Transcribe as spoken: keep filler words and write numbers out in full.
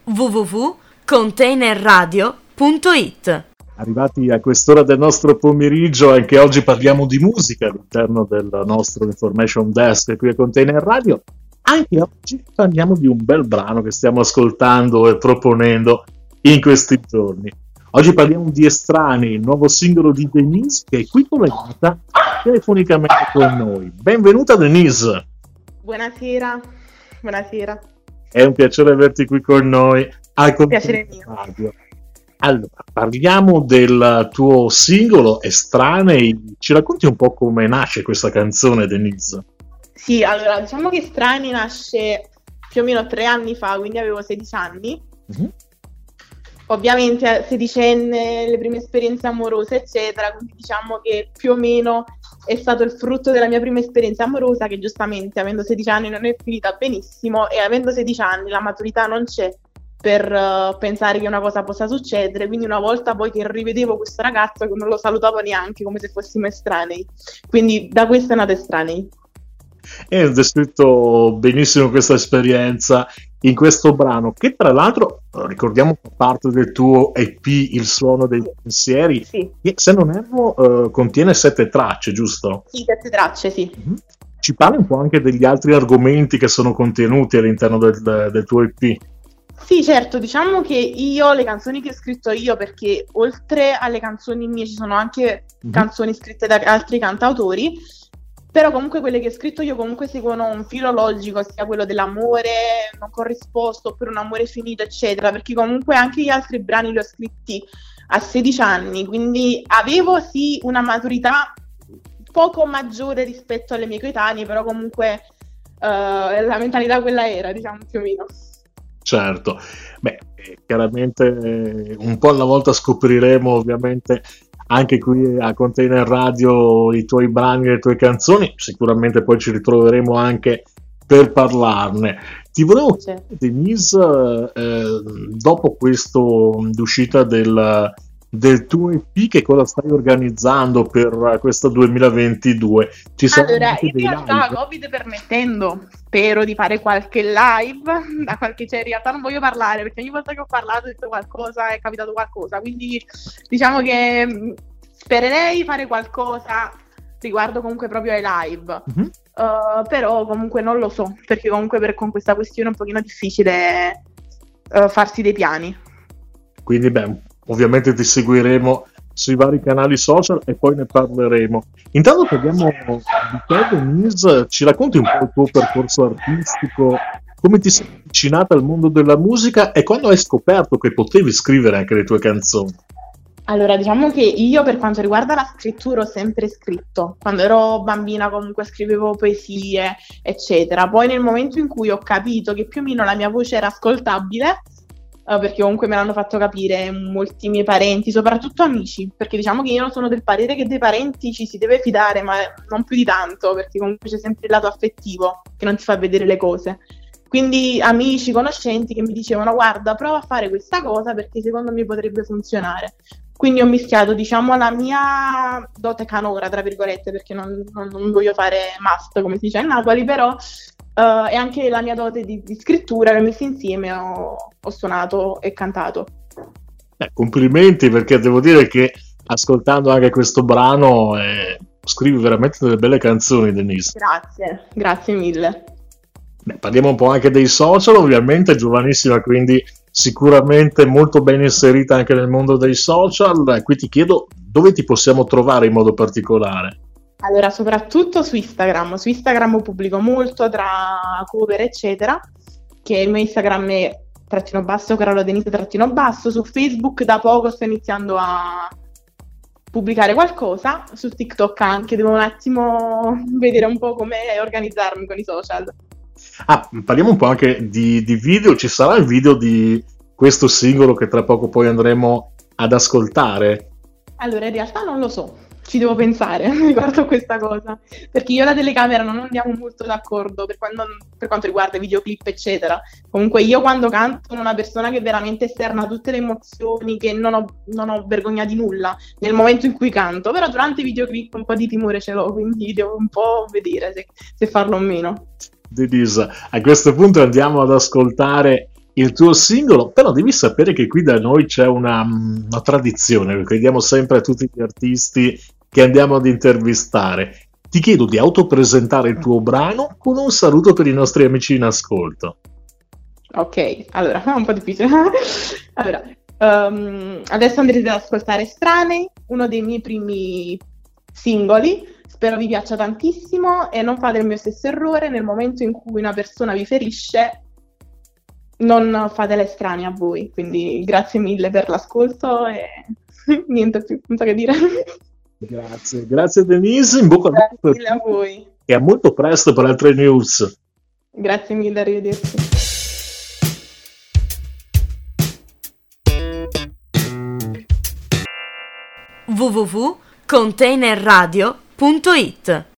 w w w punto container radio punto i t. Arrivati a quest'ora del nostro pomeriggio, anche oggi parliamo di musica all'interno del nostro Information Desk qui a Container Radio. Anche oggi parliamo di un bel brano che stiamo ascoltando e proponendo in questi giorni. Oggi parliamo di Estranei, il nuovo singolo di Denise, che è qui collegata telefonicamente con noi. Benvenuta Denise! Buonasera, buonasera. È un piacere averti qui con noi al Piacere mio. Radio. Allora, parliamo del tuo singolo Estranei. Ci racconti un po' come nasce questa canzone, Denise? Sì, allora, diciamo che Estranei nasce più o meno tre anni fa, quindi avevo sedici anni. Mm-hmm. Ovviamente sedicenne, le prime esperienze amorose, eccetera, quindi diciamo che più o meno è stato il frutto della mia prima esperienza amorosa, che giustamente avendo sedici anni non è finita benissimo, e avendo sedici anni la maturità non c'è per uh, pensare che una cosa possa succedere, quindi una volta poi che rivedevo questo ragazzo che non lo salutavo neanche, come se fossimo estranei, quindi da questo è nato Estranei. E hai descritto benissimo questa esperienza in questo brano, che tra l'altro ricordiamo fa parte del tuo E P Il suono dei pensieri, sì. Che se non erro uh, contiene sette tracce, giusto? Sì, sette tracce, sì. Mm-hmm. Ci parli un po' anche degli altri argomenti che sono contenuti all'interno del, del tuo E P? Sì, certo, diciamo che io, le canzoni che ho scritto io, perché oltre alle canzoni mie ci sono anche mm-hmm. canzoni scritte da altri cantautori, però comunque quelle che ho scritto io comunque seguono un filo logico, sia quello dell'amore non corrisposto oppure un amore finito, eccetera, perché comunque anche gli altri brani li ho scritti a sedici anni, quindi avevo sì una maturità poco maggiore rispetto alle mie coetanee, però comunque uh, la mentalità quella era, diciamo, più o meno. Certo, beh, chiaramente un po' alla volta scopriremo ovviamente anche qui a Container Radio i tuoi brani e le tue canzoni, sicuramente poi ci ritroveremo anche per parlarne. Ti volevo chiedere, Denise, eh, dopo questo l'uscita del, del tuo E P, che cosa stai organizzando per questo duemilaventidue? Ci allora, in realtà, live? Covid permettendo, spero di fare qualche live, da qualche, cioè in realtà non voglio parlare, perché ogni volta che ho parlato ho detto qualcosa, è capitato qualcosa, quindi diciamo che spererei fare qualcosa riguardo comunque proprio ai live, mm-hmm. uh, però comunque non lo so, perché comunque per, con questa questione è un pochino difficile uh, farsi dei piani. Quindi beh, ovviamente ti seguiremo sui vari canali social e poi ne parleremo. Intanto parliamo di te, Denise, ci racconti un po' il tuo percorso artistico, come ti sei avvicinata al mondo della musica e quando hai scoperto che potevi scrivere anche le tue canzoni? Allora, diciamo che io per quanto riguarda la scrittura ho sempre scritto. Quando ero bambina comunque scrivevo poesie, eccetera. Poi nel momento in cui ho capito che più o meno la mia voce era ascoltabile, perché comunque me l'hanno fatto capire molti miei parenti, soprattutto amici, perché diciamo che io sono del parere che dei parenti ci si deve fidare, ma non più di tanto, perché comunque c'è sempre il lato affettivo che non ti fa vedere le cose. Quindi amici, conoscenti che mi dicevano guarda, prova a fare questa cosa perché secondo me potrebbe funzionare. Quindi ho mischiato, diciamo, la mia dote canora, tra virgolette, perché non, non, non voglio fare must, come si dice a Napoli, però Uh, e anche la mia dote di, di scrittura, che messi insieme ho, ho suonato e cantato. Eh, complimenti, perché devo dire che ascoltando anche questo brano eh, scrivi veramente delle belle canzoni, Denise. Grazie, grazie mille. Beh, parliamo un po' anche dei social, ovviamente giovanissima, quindi sicuramente molto ben inserita anche nel mondo dei social. Qui ti chiedo dove ti possiamo trovare in modo particolare. Allora, soprattutto su Instagram. Su Instagram pubblico molto tra cover, eccetera, che il mio Instagram è trattino basso, Carola Denise trattino basso. Su Facebook da poco sto iniziando a pubblicare qualcosa, su TikTok anche, devo un attimo vedere un po' come organizzarmi con i social. Ah, parliamo un po' anche di, di video. Ci sarà il video di questo singolo che tra poco poi andremo ad ascoltare? Allora, in realtà non lo so. Ci devo pensare riguardo a questa cosa, perché io e la telecamera non andiamo molto d'accordo per quando, per quanto riguarda i videoclip, eccetera. Comunque io quando canto sono una persona che veramente esterna tutte le emozioni, che non ho, non ho vergogna di nulla nel momento in cui canto, però durante i videoclip un po' di timore ce l'ho, quindi devo un po' vedere se, se farlo o meno. Denise, a questo punto andiamo ad ascoltare il tuo singolo, però devi sapere che qui da noi c'è una, una tradizione che chiediamo sempre a tutti gli artisti che andiamo ad intervistare. Ti chiedo di autopresentare il tuo brano con un saluto per i nostri amici in ascolto. Ok, allora, è un po' difficile. Allora, um, adesso andrete ad ascoltare Estranei, uno dei miei primi singoli. Spero vi piaccia tantissimo e non fate il mio stesso errore: nel momento in cui una persona vi ferisce, non fate l'estranea a voi. Quindi grazie mille per l'ascolto e niente più, non so che dire. Grazie, grazie Denise, in bocca al lupo Grazie mille a voi. E a molto presto per altre news. Grazie mille, arrivederci. w w w punto container radio punto it